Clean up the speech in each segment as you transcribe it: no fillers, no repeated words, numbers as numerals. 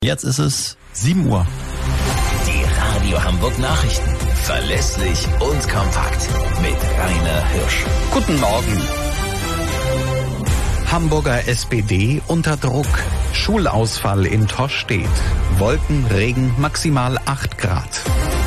Jetzt ist es 7 Uhr. Die Radio Hamburg Nachrichten. Verlässlich und kompakt. Mit Rainer Hirsch. Guten Morgen. Hamburger SPD unter Druck. Schulausfall in Toschstedt. Wolken, Regen, maximal 8 Grad.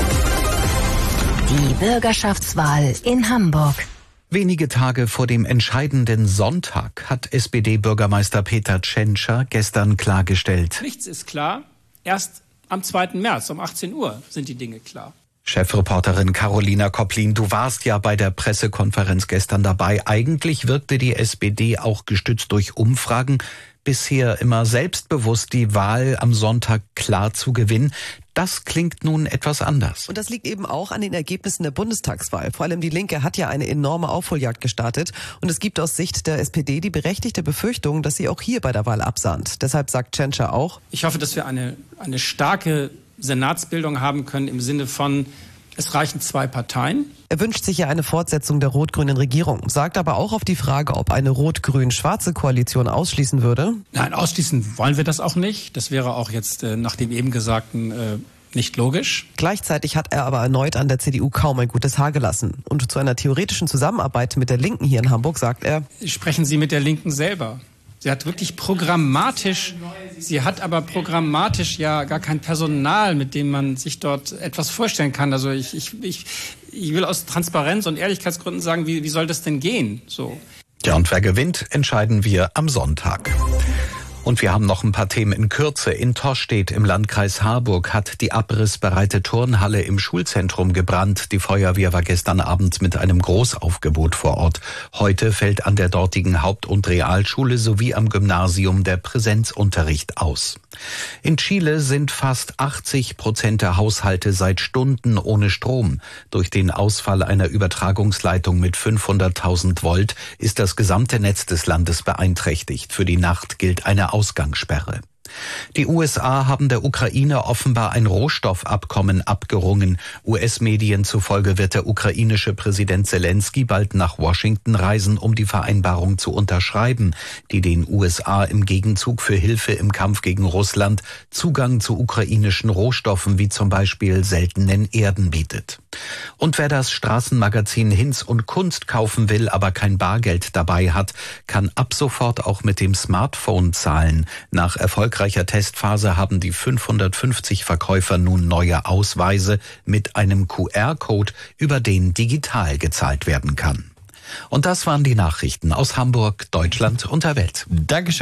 Die Bürgerschaftswahl in Hamburg. Wenige Tage vor dem entscheidenden Sonntag hat SPD-Bürgermeister Peter Tschentscher gestern klargestellt: Nichts ist klar. Erst am 2. März um 18 Uhr sind die Dinge klar. Chefreporterin Carolina Kopplin, du warst ja bei der Pressekonferenz gestern dabei. Eigentlich wirkte die SPD auch gestützt durch Umfragen bisher immer selbstbewusst, die Wahl am Sonntag klar zu gewinnen. Das klingt nun etwas anders. Und das liegt eben auch an den Ergebnissen der Bundestagswahl. Vor allem die Linke hat ja eine enorme Aufholjagd gestartet. Und es gibt aus Sicht der SPD die berechtigte Befürchtung, dass sie auch hier bei der Wahl absahnt. Deshalb sagt Tschentscher auch: Ich hoffe, dass wir eine starke Senatsbildung haben können im Sinne von, es reichen 2 Parteien. Er wünscht sich ja eine Fortsetzung der rot-grünen Regierung, sagt aber auch auf die Frage, ob eine rot-grün-schwarze Koalition ausschließen würde: Nein, ausschließen wollen wir das auch nicht. Das wäre auch jetzt nach dem eben Gesagten nicht logisch. Gleichzeitig hat er aber erneut an der CDU kaum ein gutes Haar gelassen. Und zu einer theoretischen Zusammenarbeit mit der Linken hier in Hamburg sagt er: Sprechen Sie mit der Linken selber. Sie hat aber programmatisch ja gar kein Personal, mit dem man sich dort etwas vorstellen kann. Also ich will aus Transparenz- und Ehrlichkeitsgründen sagen, wie soll das denn gehen? So. Ja, und wer gewinnt, entscheiden wir am Sonntag. Und wir haben noch ein paar Themen in Kürze. In Toschstedt im Landkreis Harburg hat die abrissbereite Turnhalle im Schulzentrum gebrannt. Die Feuerwehr war gestern Abend mit einem Großaufgebot vor Ort. Heute fällt an der dortigen Haupt- und Realschule sowie am Gymnasium der Präsenzunterricht aus. In Chile sind fast 80% der Haushalte seit Stunden ohne Strom. Durch den Ausfall einer Übertragungsleitung mit 500.000 Volt ist das gesamte Netz des Landes beeinträchtigt. Für die Nacht gilt eine Ausgangssperre. Die USA haben der Ukraine offenbar ein Rohstoffabkommen abgerungen. US-Medien zufolge wird der ukrainische Präsident Zelensky bald nach Washington reisen, um die Vereinbarung zu unterschreiben, die den USA im Gegenzug für Hilfe im Kampf gegen Russland Zugang zu ukrainischen Rohstoffen wie zum Beispiel seltenen Erden bietet. Und wer das Straßenmagazin Hinz und Kunst kaufen will, aber kein Bargeld dabei hat, kann ab sofort auch mit dem Smartphone zahlen. Nach erfolgreicher Testphase haben die 550 Verkäufer nun neue Ausweise mit einem QR-Code, über den digital gezahlt werden kann. Und das waren die Nachrichten aus Hamburg, Deutschland und der Welt. Dankeschön.